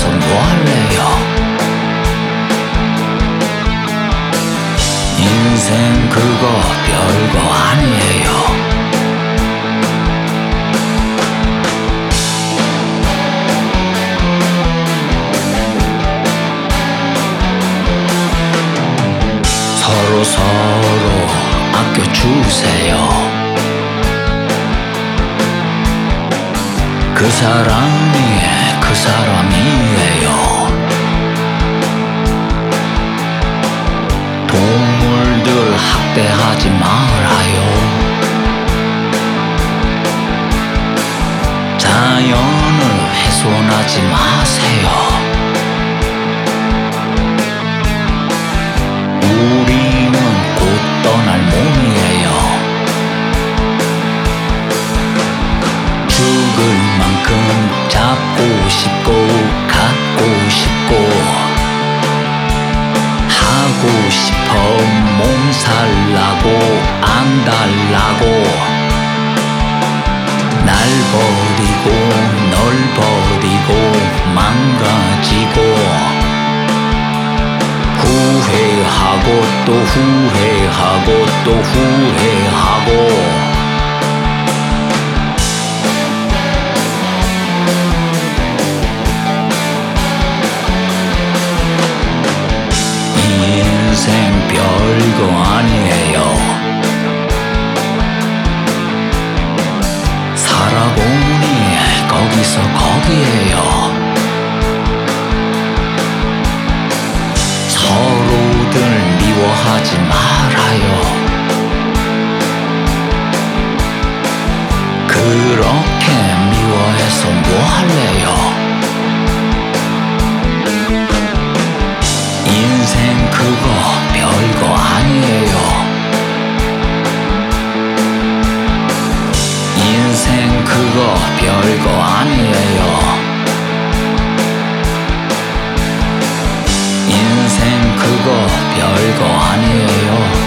미워해서 뭐할래요. 인생 그거 별거 아니에요. 서로 아껴주세요. 그 사람이 그 사람이에요. 동물들 학대하지 말아요. 자연을 훼손하지 마세요. 우리는 곧 떠날 몸이에요. 죽을 만큼 잡고 싶고 갖고 싶고 하고 싶어. 몸살나고 안 달라고 날 버리고 널 버리고 망가지고 후회하고 또 후회하고 또 후회하고 인생 별거 아니에요. 살아보니 거기서 거기에요. 서로들 미워하지 말아요. 그렇게 미워해서 뭐할래요. 인생 그거 별거 아니에요. 인생 그거 별거 아니에요. 인생 그거 별거 아니에요.